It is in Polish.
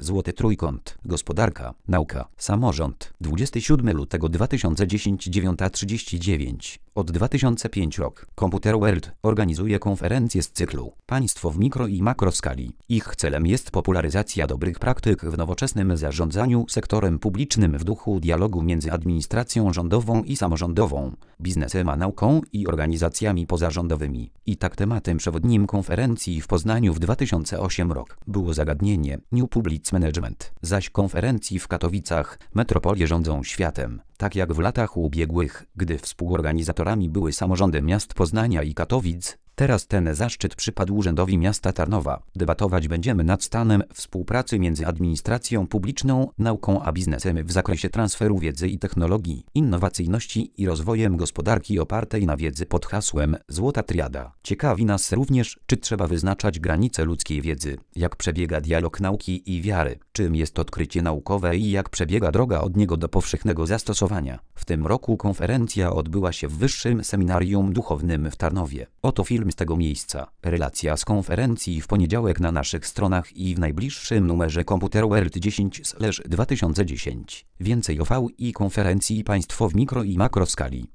Złoty Trójkąt. Gospodarka, nauka, samorząd. 27 lutego 2010 9:39. Od 2005 rok. Computer World organizuje konferencje z cyklu Państwo w mikro i makroskali. Ich celem jest popularyzacja dobrych praktyk w nowoczesnym zarządzaniu sektorem publicznym w duchu dialogu między administracją rządową i samorządową, biznesem a nauką i organizacjami pozarządowymi. I tak tematem przewodnim konferencji w Poznaniu w 2008 rok było zagadnienie New Public Management, zaś konferencji w Katowicach Metropolie rządzą światem. Tak jak w latach ubiegłych, gdy współorganizatorami były samorządy miast Poznania i Katowic, teraz ten zaszczyt przypadł Urzędowi Miasta Tarnowa. Debatować będziemy nad stanem współpracy między administracją publiczną, nauką a biznesem w zakresie transferu wiedzy i technologii, innowacyjności i rozwojem gospodarki opartej na wiedzy pod hasłem Złota Triada. Ciekawi nas również, czy trzeba wyznaczać granice ludzkiej wiedzy, jak przebiega dialog nauki i wiary, czym jest odkrycie naukowe i jak przebiega droga od niego do powszechnego zastosowania. W tym roku konferencja odbyła się w Wyższym Seminarium Duchownym w Tarnowie. Oto film z tego miejsca. Relacja z konferencji w poniedziałek na naszych stronach i w najbliższym numerze Computer World 10/2010. Więcej o V i konferencji Państwo w mikro i makroskali.